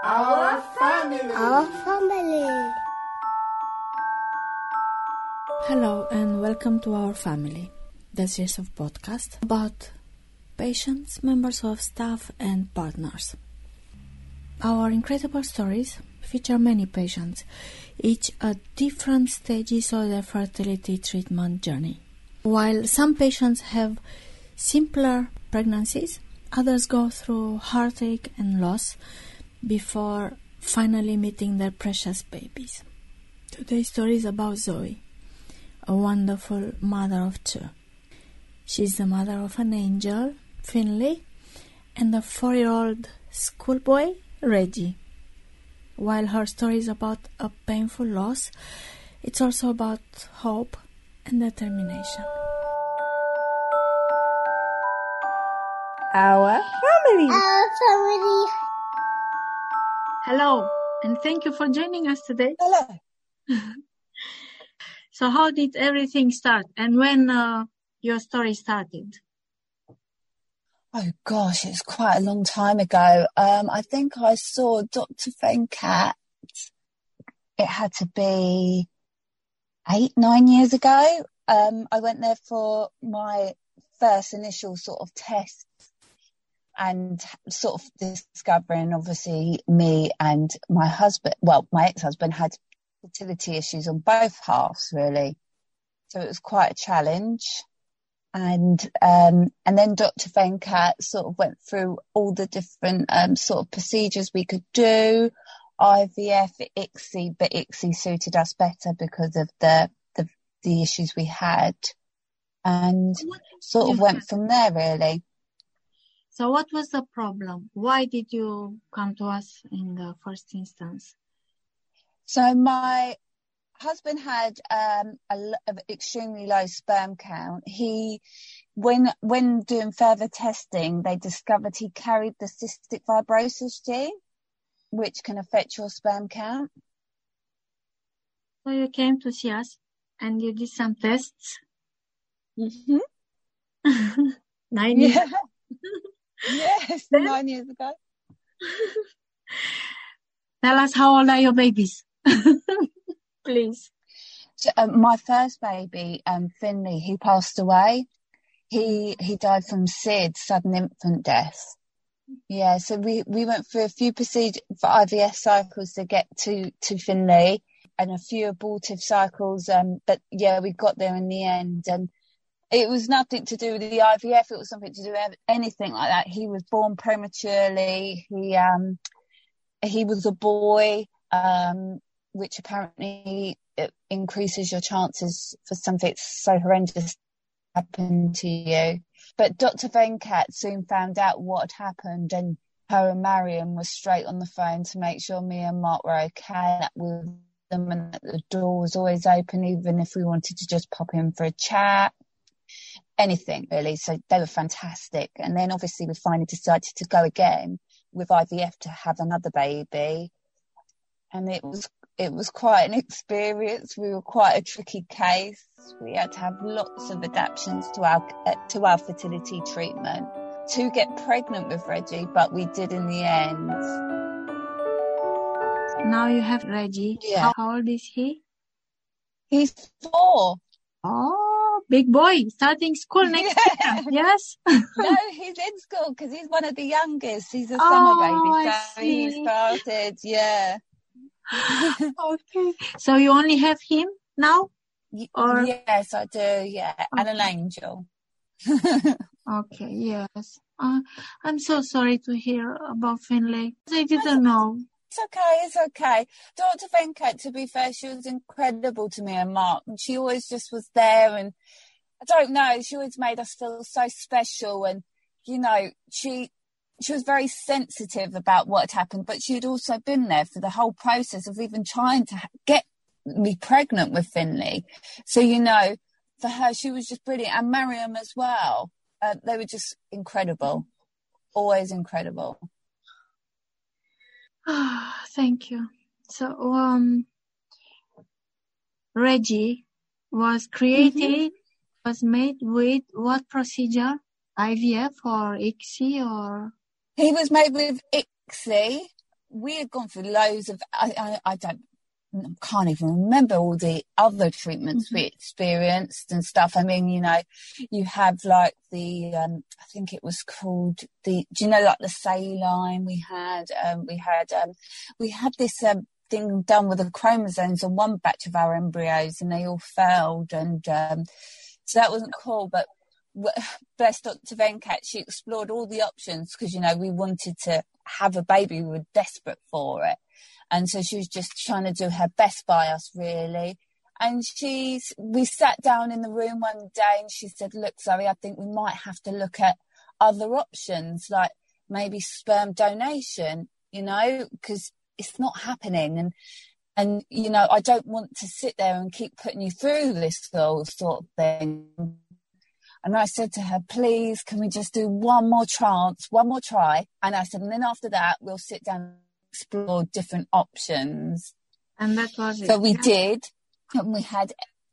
Our family. Our family. Hello and welcome to Our Family, the series of podcasts about patients, members of staff and partners. Our incredible stories feature many patients, each at different stages of their fertility treatment journey. While some patients have simpler pregnancies, others go through heartache and loss before finally meeting their precious babies. Today's story is about Zoe, a wonderful mother of two. She's the mother of an angel, Finley, and a 4-year-old schoolboy, Reggie. While her story is about a painful loss, it's also about hope and determination. Our family. Our family. Hello, and thank you for joining us today. Hello. So how did everything start, and when your story started? Oh gosh, it's quite a long time ago. I think I saw Dr. Venkat. It had to be 8-9 years ago. I went there for my first initial sort of test and sort of discovering, obviously, me and my husband, well, my ex-husband had fertility issues on both halves, really. So it was quite a challenge. And then Dr. Venkat sort of went through all the different sort of procedures we could do, IVF, ICSI, but ICSI suited us better because of the issues we had, and sort of went from there, really. So what was the problem? Why did you come to us in the first instance? So my husband had an extremely low sperm count. When doing further testing, they discovered he carried the cystic fibrosis gene, which can affect your sperm count. So you came to see us and you did some tests? Mm-hmm. 9 years? Yeah. Yes, 9 years ago. Tell us, how old are your babies? Please. So, my first baby, Finley, he passed away. He died from SID, sudden infant death. Yeah, so we went through a few procedures for IVF cycles to get to Finley, and a few abortive cycles. But yeah, we got there in the end, and it was nothing to do with the IVF. It was something to do with anything like that. He was born prematurely. He was a boy, which apparently it increases your chances for something so horrendous to happen to you. But Dr. Venkat soon found out what had happened, and her and Mariam were straight on the phone to make sure me and Mark were okay with them, and that the door was always open, even if we wanted to just pop in for a chat. Anything, really. So they were fantastic. And then obviously we finally decided to go again with IVF to have another baby. And it was quite an experience. We were quite a tricky case. We had to have lots of adaptations to our fertility treatment to get pregnant with Reggie, but we did in the end. Now you have Reggie. Yeah. How old is he? He's 4. Oh, big boy, starting school next year. Yes? No, he's in school because he's one of the youngest. He's a summer baby. So he started, yeah. Okay. So you only have him now? Or? Yes, I do, yeah. Okay. And an angel. Okay, yes. I'm so sorry to hear about Finley. I didn't know. It's okay. Dr. Venkat, to be fair, she was incredible to me and Mark. And she always just was there, and I don't know, she always made us feel so special. And, you know, she was very sensitive about what had happened, but she had also been there for the whole process of even trying to get me pregnant with Finley. So, you know, for her, she was just brilliant. And Mariam as well. They were just incredible. Always incredible. Thank you. So, Reggie was created, was made with what procedure? IVF or ICSI or? He was made with ICSI, we had gone through loads of, can't even remember all the other treatments we experienced and stuff. I mean, you have like the, I think it was called do you know, like the saline we had this thing done with the chromosomes on one batch of our embryos, and they all failed. And so that wasn't cool, but bless Dr. Venkat, she explored all the options because, we wanted to have a baby. We were desperate for it. And so she was just trying to do her best by us, really. And we sat down in the room one day and she said, look, Zoe, I think we might have to look at other options, like maybe sperm donation, because it's not happening. And I don't want to sit there and keep putting you through this whole sort of thing. And I said to her, please, can we just do one more try? And I said, and then after that, we'll sit down and explore different options. And that was it. So we did. And we had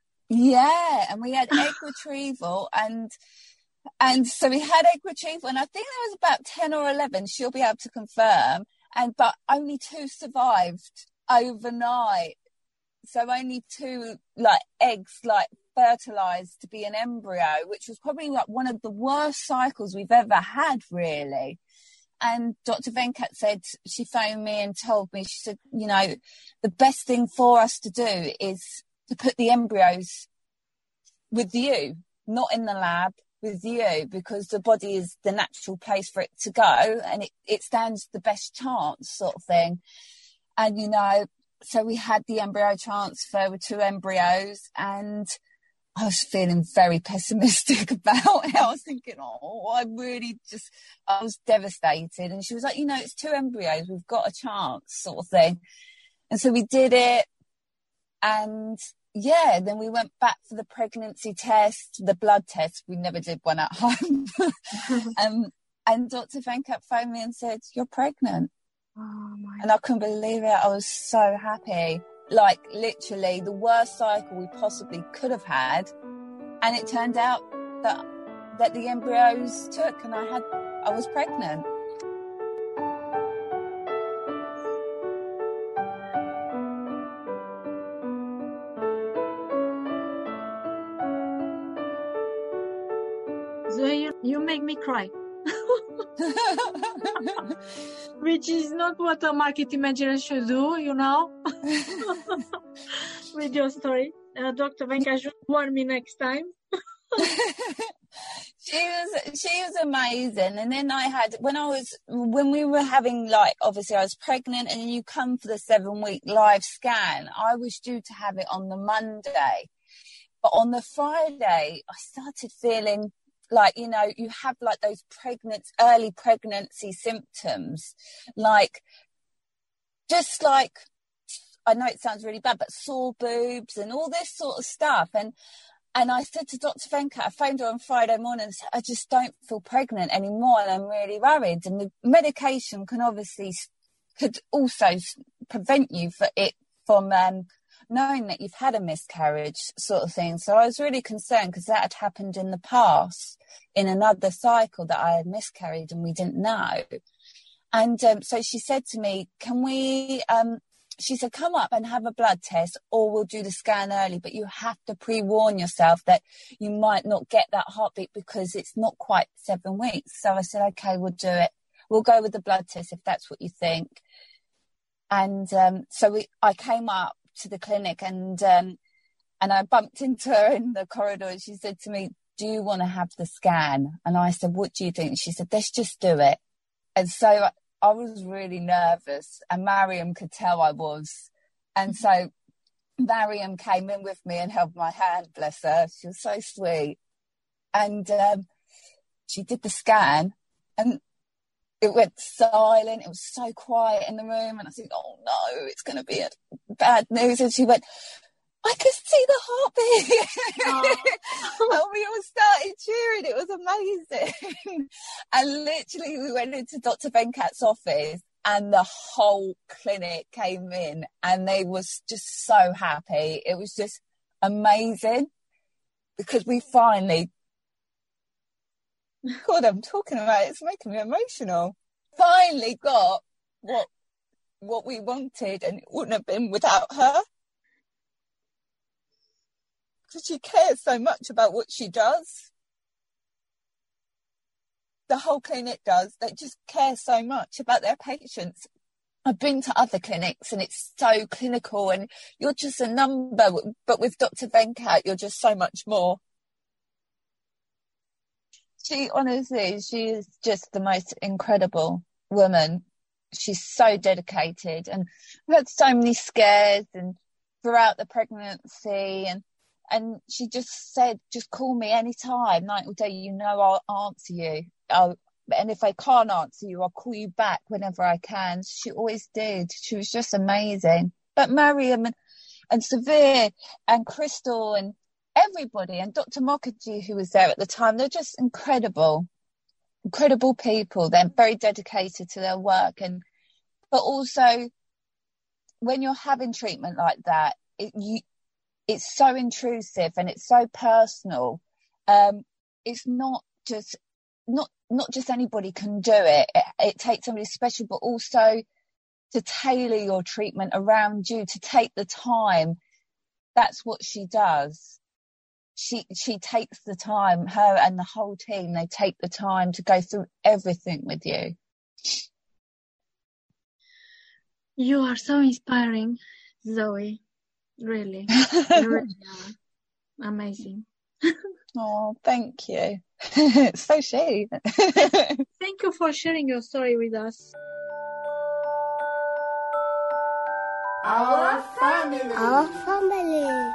egg retrieval. And so we had egg retrieval. And I think there was about 10 or 11. She'll be able to confirm. But only 2 survived overnight. So only 2 eggs fertilized to be an embryo, which was probably one of the worst cycles we've ever had, really. And Dr. Venkat said, she phoned me and told me, she said, the best thing for us to do is to put the embryos with you, not in the lab, with you, because the body is the natural place for it to go and it stands the best chance, sort of thing. And, so we had the embryo transfer with 2 embryos, and I was feeling very pessimistic about it. I was thinking, I was devastated. And she was like, it's 2 embryos. We've got a chance, sort of thing. And so we did it. And then we went back for the pregnancy test, the blood test. We never did one at home. And Dr. Venkat phoned me and said, you're pregnant. Oh my. And I couldn't believe it. I was so happy. Like literally the worst cycle we possibly could have had. And it turned out that the embryos took and I was pregnant. So you make me cry. Which is not what a marketing manager should do, with your story. Dr. Venkat should warn me next time. She was amazing. And then when we were having, obviously I was pregnant, and then you come for the 7-week live scan. I was due to have it on the Monday. But on the Friday, I started feeling you have those early pregnancy symptoms, I know it sounds really bad, but sore boobs and all this sort of stuff. And I said to Dr. Venkat, I phoned her on Friday morning and said, I just don't feel pregnant anymore and I'm really worried. And the medication could also prevent you from knowing that you've had a miscarriage, sort of thing. So I was really concerned because that had happened in the past in another cycle, that I had miscarried and we didn't know. And so she said to me, she said, come up and have a blood test or we'll do the scan early, but you have to pre-warn yourself that you might not get that heartbeat because it's not quite 7 weeks. So I said, okay, we'll do it. We'll go with the blood test if that's what you think. And I came up to the clinic and I bumped into her in the corridor and she said to me, do you want to have the scan? And I said, what do you think? She said, let's just do it. And so I was really nervous and Mariam could tell I was. And so Mariam came in with me and held my hand, bless her. She was so sweet. And she did the scan and it went silent. It was so quiet in the room. And I said, oh no, it's going to be bad news. And she went, I could see the heartbeat. And we all started cheering. It was amazing. And literally we went into Dr. Venkat's office and the whole clinic came in and they was just so happy. It was just amazing because we finally, God, I'm talking about it. It's making me emotional. Finally got what what we wanted, and it wouldn't have been without her. Because she cares so much about what she does. The whole clinic does. They just care so much about their patients. I've been to other clinics and it's so clinical and you're just a number. But with Dr. Venkat, you're just so much more. She is just the most incredible woman. She's so dedicated, and we've had so many scares and throughout the pregnancy, and she just said, just call me anytime, night or day, I'll answer you. And if I can't answer you, I'll call you back whenever I can. She always did. She was just amazing. But Mariam and Savir and Crystal and everybody, and Dr. Mukherjee, who was there at the time, they're just incredible people. They're very dedicated to their work. But also, when you're having treatment like that, it's so intrusive and it's so personal. It's not just anybody can do it. It takes somebody special, but also to tailor your treatment around you, to take the time. That's what she does. She takes the time, her and the whole team, they take the time to go through everything with you. You are so inspiring, Zoe. Really. You really are. Amazing. Oh, thank you. So she. Thank you for sharing your story with us. Our family.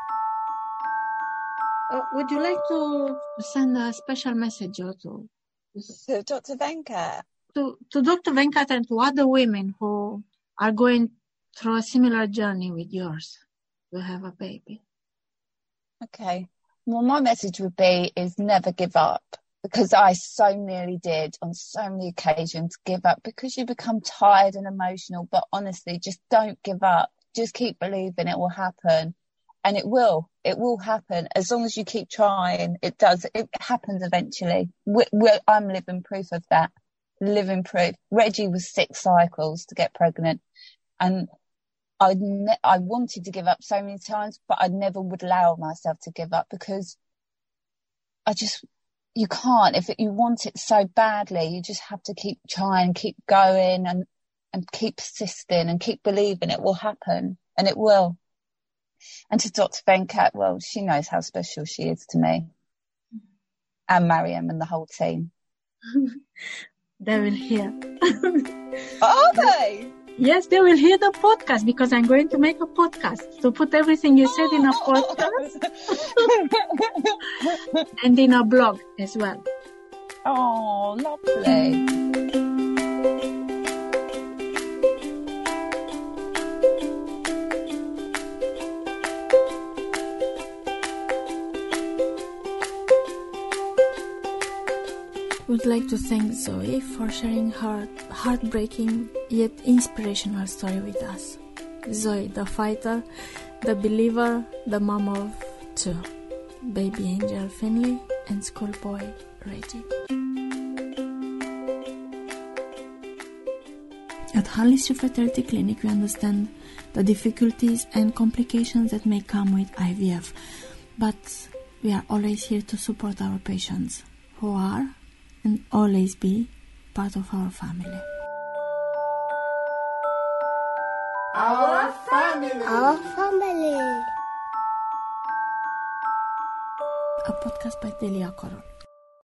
Would you like to send a special message to Dr. Venkat? To Dr. Venkat and to other women who are going through a similar journey with yours to have a baby. Okay. Well, my message would be is never give up, because I so nearly did on so many occasions give up, because you become tired and emotional. But honestly, just don't give up. Just keep believing it will happen. And it will happen as long as you keep trying. It does. It happens eventually. I'm living proof of that. Living proof. Reggie was 6 cycles to get pregnant, and I wanted to give up so many times, but I never would allow myself to give up, because you can't. If you want it so badly, you just have to keep trying, keep going, and keep persisting and keep believing it will happen, and it will. And to Dr. Venkat, well, she knows how special she is to me, and Mariam and the whole team. They will hear. Are they? Yes, they will hear the podcast, because I'm going to make a podcast to put everything you said in a podcast and in a blog as well. Oh, lovely. Would like to thank Zoe for sharing her heartbreaking yet inspirational story with us. Zoe, the fighter, the believer, the mom of 2, baby angel Finley and schoolboy Reggie. At Harley Street Fertility Clinic, we understand the difficulties and complications that may come with IVF, but we are always here to support our patients who are and always be part of our family. Our family. A podcast by Delia Corol.